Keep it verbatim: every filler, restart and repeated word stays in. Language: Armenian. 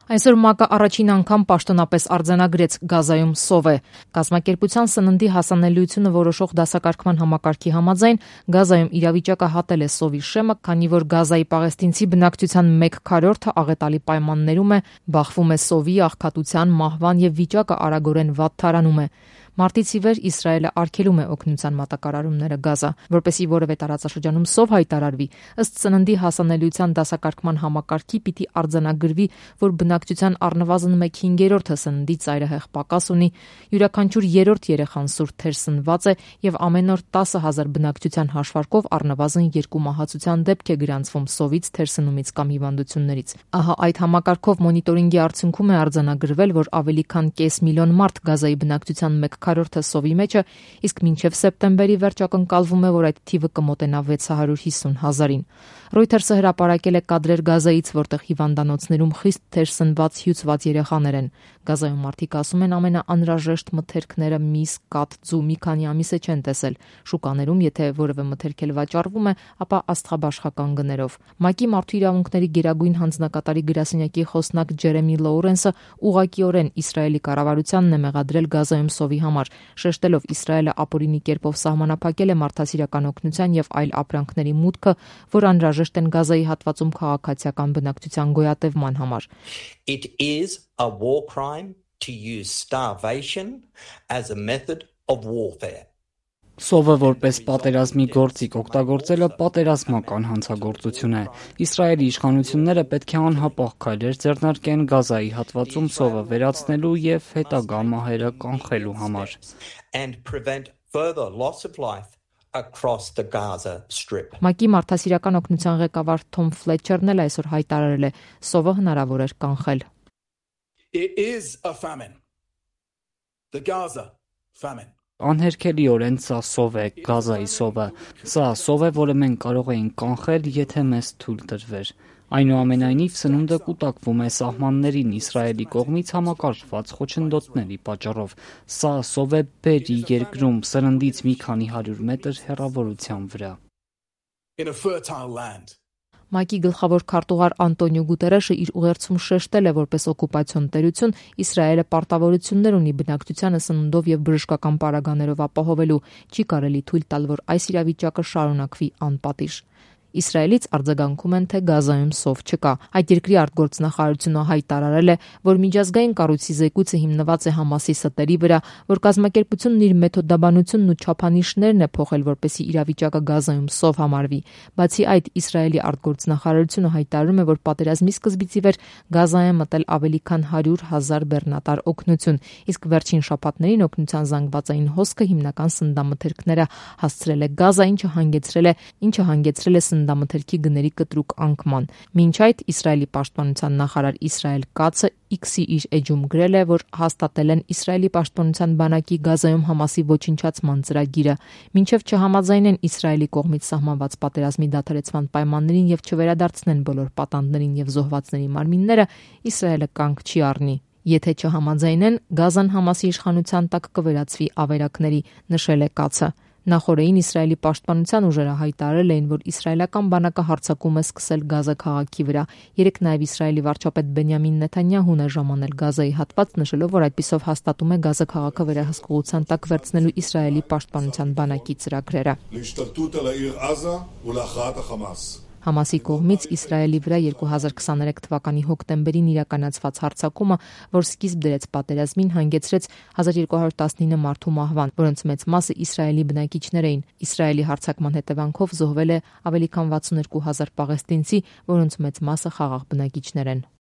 Այսօր ՄԱԿ-ը առաջին անգամ պաշտոնապես արձանագրեց Գազայում սով է։ Կազմակերպության սննդի հասանելիությունը որոշող դասակարգման համակարգի համաձայն Գազայում իրավիճակը հատել է սովի շեմը, քանի որ Գազայի պաղեստինցի բնակչության մեկ քառորդը աղետալի պայմաններում է, բախվում է սովի, աղքատության, մահվան եւ վիճակը արագորեն վատթարանում է։ Մարտից ի վեր Իսրայելը արգելում է օգնության մատակարարումները Գազա, որպեսզի որևէ տարածաշրջանում սով հայտարարվի, ըստ սննդի հասանելիության դասակարգման համակարգի պիտի արձանագրվի, որ բնակչության առնվազն մեկ հինգերորդը սննդի ծայրահեղ պակաս ունի, յուրաքանչյուր երրորդ երեխան սուր թերսնված է եւ ամեն օր տասը հազար բնակչության հաշվարկով առնվազն երկու մահացության դեպք է գրանցվում սովից, թերսնումից կամ հիվանդություններից։ Ահա այդ համակարգով մոնիտորինգի արդյունքում է արձանագրվել, որ ավելի քան կես միլիոն մարդ Գազայի բնակչության մեկ քառորդը սովի մեջ է, իսկ մինչև սեպտեմբերի վերջ ակնկալվում է, որ այդ թիվը կմոտենա վեց հարյուր հիսուն հազարին։ Reuters-ը հրապարակել է կադրեր Գազայից, որտեղ հիվանդանոցներում խիստ թերսնված հյուծված երեխաներ են։ Գազայում մարդիկ ասում են ամենաանհրաժեշտ մթերքները միս, կաթ, ձու մի քանի ամիս է չեն տեսել։ Շուկաներում, եթե որևէ մթերք էլ վաճառվում է, ապա աստղաբաշխական գներով։ ՄԱԿ-ի մարդու իրավունքների գերագույն հանձնակատարի գրասենյակի խոսնակ Ջերեմի Լոուրենսը ուղղակիորեն Իսրայելի կառավարությանն է մեղադրել Գազայում սովի համար, շեշտելով Իսրայելը ապօրինի կերպով սահմանափակել է մարդասիրական օգնության եւ այլ ապրանքների մուտքը, որ անհրաժեշտ են Գազայի հատվածում քաղաքացիական բնակչության գոյատևման համար։ It is a war crime to use starvation as a method of warfare. Սովը որպես պատերազմի գործիք օգտագործելը պատերազմական հանցագործություն է։ Իսրայելի իշխանությունները պետք է անհապաղ քայլեր ձեռնարկեն Գազայի հատվածում սովը վերացնելու եւ հետագա մահերը կանխելու համար։ And prevent further loss of life across the Gaza Strip. ՄԱԿ-ի մարդասիրական օգնության ղեկավար Թոմ Ֆլետչերն էլ այսօր հայտարարել է, սովը հնարավոր էր կանխել։ It is a famine. The Gaza famine. Անհերքելիորեն սա սով է, Գազայի սովը։ Սա սով է, որը մենք կարող էինք կանխել, եթե մեզ թույլ տրվեր։ Այնուամենայնիվ սնունդը կուտակվում է սահմաններին Իսրայելի կողմից համակարգված խոչընդոտների պատճառով։ Սա սով է Բերի երկրում, սննդից մի քանի հարյուր մետր հեռավորության վրա։ In a fertile land. ՄԱԿ-ի գլխավոր քարտուղար Անտոնիո Գուտերեշը իր ուղերձում շեշտել է, որպես օկուպացիոն տերություն Իսրայելը պարտավորություններ ունի բնակչությանը սննդով եւ բժշկական պարագաներով ապահովելու, չի կարելի թույլ տալ, որ այս իրավիճակը շարունակվի անպատիժ։ Իսրայելից արձագանքում են, թե Գազայում սով չկա։ Այդ երկրի արտգործնախարարությունը հայտարարել է, որ միջազգային կառույցի զեկույցը հիմնված է Համասի ստերի վրա, որ կազմակերպությունն իր մեթոդաբանությունն ու չափանիշներն է փոխել, որպեսզի իրավիճակը Գազայում սով համարվի։ Բացի այդ, Իսրայելի արտգործնախարարությունը հայտարարում է, որ պատերազմի սկզբից ի վեր Գազա է մտել ավելի քան հարյուր հազար բեռնատար օգնություն, իսկ վերջին շաբաթներին օգնության զանգվածային հոսքը հիմնական սննդամթերքները հասցրել է Գազա, ինչը հանգեցրել է, ինչը հանգեցրել է սննդամթերքի գների կտրուկ անկման։ Մինչ այդ Իսրայելի պաշտպանության նախարար Իսրայել Կացը X-ի իր էջում գրել է, որ հաստատել են Իսրայելի պաշտպանության բանակի Գազայում Համասի ոչնչացման ծրագիրը, մինչև չհամաձայնեն Իսրայելի կողմից սահմանված պատերազմի դադարեցման պայմաններին եւ չվերադարձնեն բոլոր պատանդներին եւ զոհվածների մարմինները, Իսրայելը կանգ չի առնի։ Եթե չհամաձայնեն, Գազան Համասի իշխանության տակ կվերածվի ավերակների, նշել է Կացը։ Նախորդին Իսրայելի պաշտպանության ուժերը հայտարարել էին, որ իսրայելական բանակը հարձակում է սկսել Գազա քաղաքի վրա։ Երեկ նաև Իսրայելի վարչապետ Բենյամին Նեթանյահուն է ժամանել Գազայի հատված, նշելով, որ այդպիսով հաստատում է Գազա քաղաքը վերահսկողության տակ վերցնելու Իսրայելի պաշտպանության բանակի ծրագրերը։ Համասի կողմից Իսրայելի վրա երկու հազար քսաներեք թվականի հոկտեմբերին իրականացված հարձակումը, որ սկիզբ դրեց պատերազմին, հանգեցրեց հազար երկու հարյուր տասնինը մարդու մահվան, որոնց մեծ մասը Իսրայելի բնակիչներ էին։ Իսրայելի հարձակման հետևանքով զոհվել է ավելի քան վաթսուներկու հազար պաղեստինցի, որոնց մեծ մասը խաղաղ բնակիչներ են։